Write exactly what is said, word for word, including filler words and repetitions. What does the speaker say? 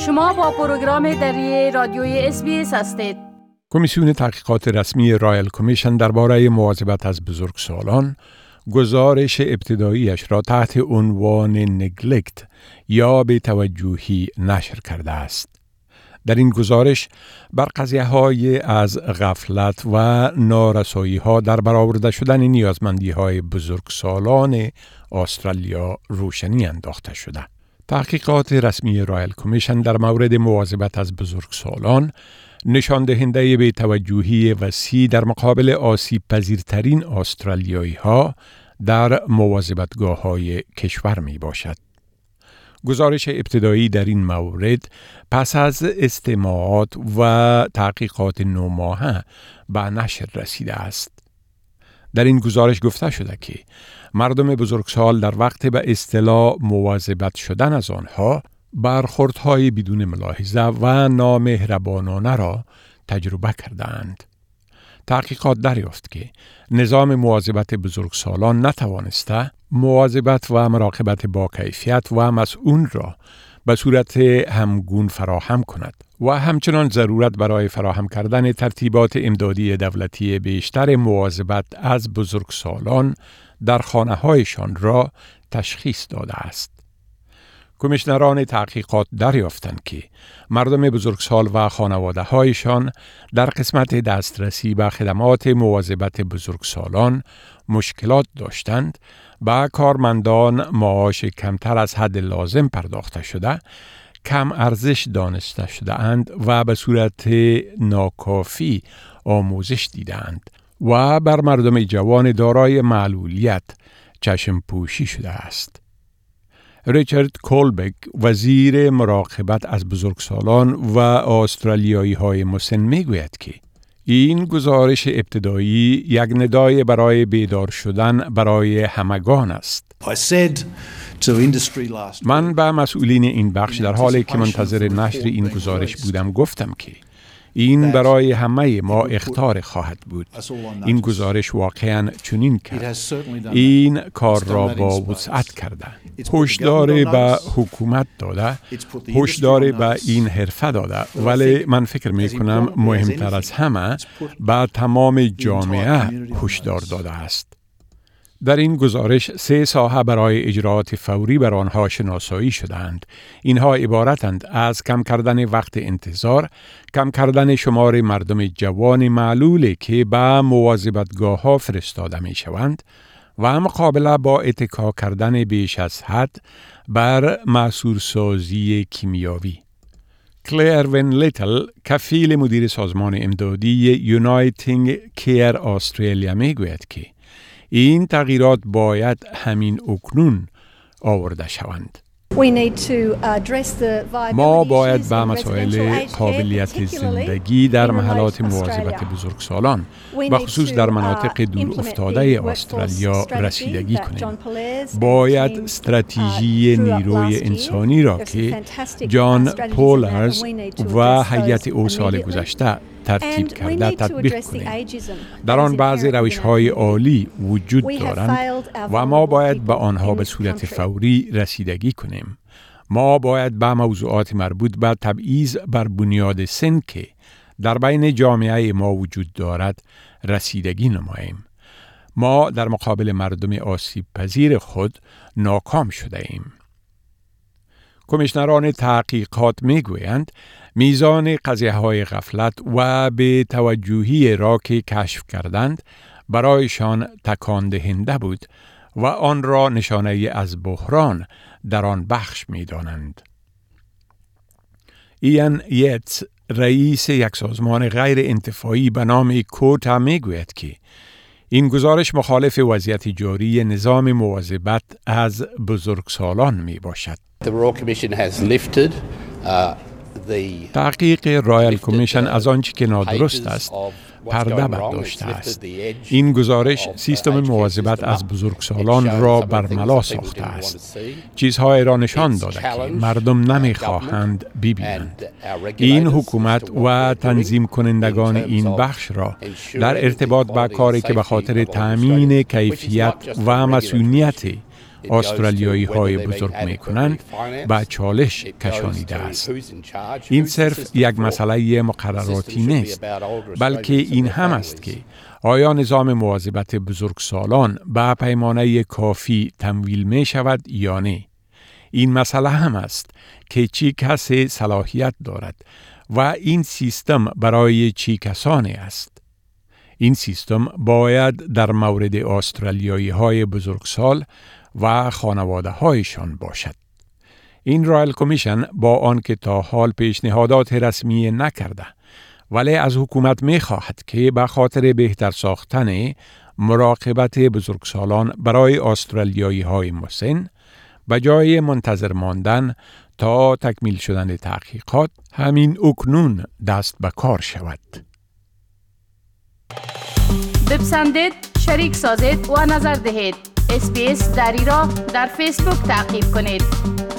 شما با پروگرام دری رادیوی اس بی اس هستید. کمیسیون تحقیقات رسمی رایل کمیشن درباره مواظبت از بزرگسالان گزارش ابتداییش را تحت عنوان نگلکت یا بی‌توجهی نشر کرده است. در این گزارش بر قضیه‌های از غفلت و نارسایی‌ها در برآورده شدن نیازمندی‌های بزرگسالان استرالیا روشنی انداخته شده. تحقیقات رسمی رایل کمیشن در مورد مواظبت از بزرگسالان نشان دهنده بی‌توجهی وسیع در مقابل آسیب پذیرترین استرالیایی‌ها در مواظبتگاه‌های کشور می باشد. گزارش ابتدایی در این مورد پس از استماعات و تحقیقات نه ماهه به نشر رسیده است. در این گزارش گفته شده که مردم بزرگسال در وقت به اصطلاح مواظبت شدن از آنها برخوردهای بدون ملاحظه و نامهربانانه را تجربه کردند. تحقیقات دریافت که نظام مواظبت بزرگسالان نتوانسته مواظبت و مراقبت با کیفیت و مسئول را به صورت همگون فراهم کند و همچنان ضرورت برای فراهم کردن ترتیبات امدادی دولتی بیشتر مواظبت از بزرگسالان در خانه‌هایشان را تشخیص داده است. کمیشنران تحقیقات دریافتند که مردم بزرگسال و خانواده‌هایشان در قسمت دسترسی به خدمات مواظبت بزرگسالان مشکلات داشتند، با کارمندان معاش کمتر از حد لازم پرداخته شده، کم ارزش دانسته شده اند و به صورت ناکافی آموزش دیدند و بر مردم جوان دارای معلولیت چشم پوشی شده است. ریچارد کولبک، وزیر مراقبت از بزرگسالان و استرالیایی های مسن، می گوید که این گزارش ابتدایی یک ندای برای بیدار شدن برای همگان است. من به مسئولین این بخش در حالی که منتظر نشر این گزارش بودم گفتم که این برای همه ما اخطار خواهد بود. این گزارش واقعاً چنین کرد. این کار را با وسعت کرده. هشدار به حکومت داده، هشدار به این حرفه داده، ولی من فکر می کنم مهمتر از همه به تمام جامعه هشدار داده است. در این گزارش سه ساحه برای اجراعات فوری بر آنها شناسایی شدند. اینها عبارتند از کم کردن وقت انتظار، کم کردن شمار مردم جوان معلولی که به مواظبتگاه‌ها فرستاده می شوند و مقابله با اتکا کردن بیش از حد بر مسئولسازی کیمیاوی. کلیر ون لیتل، کفیل مدیر سازمان امدادی یونایتینگ کیر استرالیا، می گوید که این تغییرات باید همین اکنون آورده شوند. ما باید به مسائل قابلیت زندگی در محلات مواظبت بزرگسالان و خصوص در مناطق دور افتاده استرالیا رسیدگی کنیم. باید استراتژی نیروی انسانی را که جان پولارز و هیئت او سال گذشته ترتیب کرده تطبیق کنیم. در آن بعضی روش‌های عالی وجود دارند و ما باید به آنها به صورت فوری رسیدگی کنیم. ما باید به موضوعات مربوط به تبعیض بر بنیاد سن که در بین جامعه ما وجود دارد رسیدگی نماییم. ما در مقابل مردم آسیب پذیر خود ناکام شده ایم. کمیشنران تحقیقات می گویند میزان قضیه‌های غفلت و بی‌توجهی را که کشف کردند برایشان تکان دهنده بود و آن را نشانه از بحران در آن بخش می دانند. ایان یتس، رئیس یک سازمان غیر انتفاعی به نام کوتا، می گوید که این گزارش مخالف وضعیت جاری نظام مواظبت از بزرگسالان می باشد. The Royal Commission has lifted uh, تحقیق رایل کمیشن از آنچه که نادرست است پرده برداشته است. این گزارش سیستم مواظبت از بزرگسالان را برملا ساخته است. چیزهای را نشان داده که مردم نمیخواهند ببینند. این حکومت و تنظیم کنندگان این بخش را در ارتباط با کاری که به خاطر تامین کیفیت و مسئولیت استرالیایی های بزرگ می کنند به چالش کشانیده است. این صرف یک مسئله مقرراتی نیست، بلکه این هم است که آیا نظام مواظبت بزرگسالان به پیمانه کافی تمویل می شود یا نه؟ این مسئله هم است که چی کسی صلاحیت دارد و این سیستم برای چی کسانی است. این سیستم باید در مورد استرالیایی های بزرگسال و خانواده هایشان باشد. این رایل کمیشن با آنکه تا حال پیشنهادات رسمی نکرده، ولی از حکومت می خواهد که به خاطر بهتر ساختن مراقبت بزرگسالان برای استرالیایی های مسن، به جای منتظر ماندن تا تکمیل شدن تحقیقات، همین اکنون دست به کار شود. بپسندید، شریک سازید و نظر دهید. اس بی اس دری را در فیسبوک تعقیب کنید.